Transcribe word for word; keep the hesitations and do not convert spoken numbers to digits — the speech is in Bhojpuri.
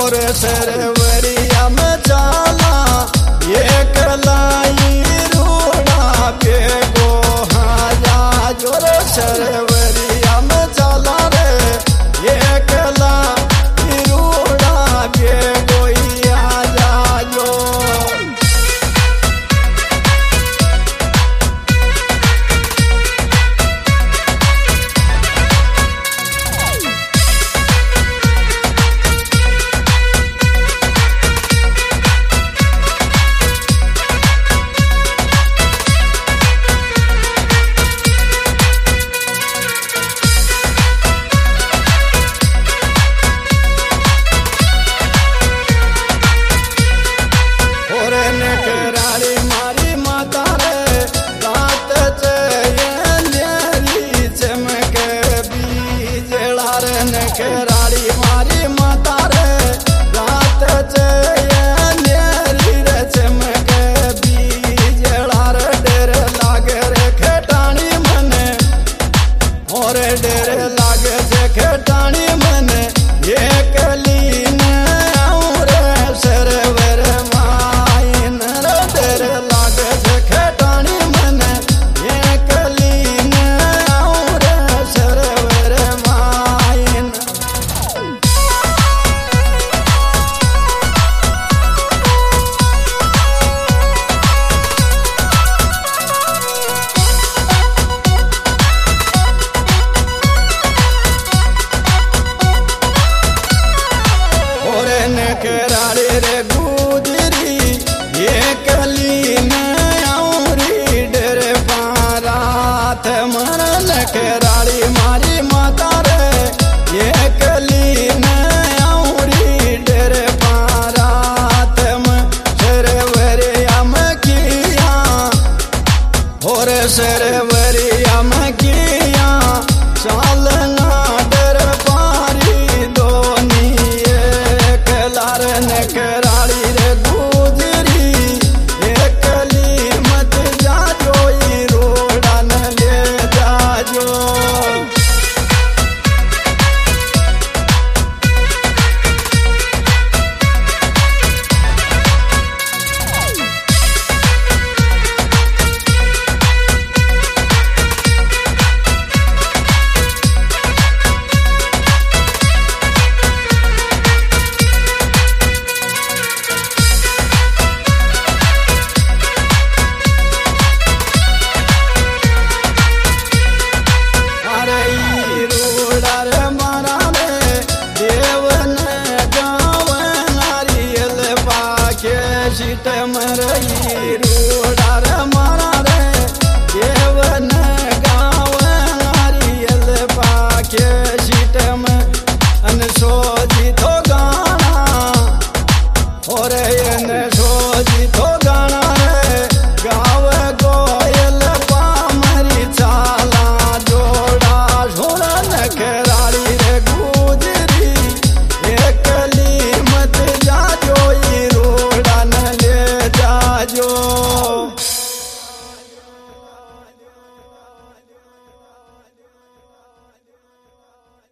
और सरवरिया में जाला एक लाई रूड़ा बेगो हाजा जोर सरवरिया में जाला रे एक लाई रूड़ा बेगो आजा जो केराड़ी मारी माता रे रात चेरी रे चमके बीजड़ा रे डेर लागे रे खेटाणी मने और डेर लागे जे खेटाणी मने ये कलीन और सरवर माइन रे डेर लागे जे खेटाणी मने ये कलीन और सरवर माइन केराड़ी रे गुजरी ये कलीन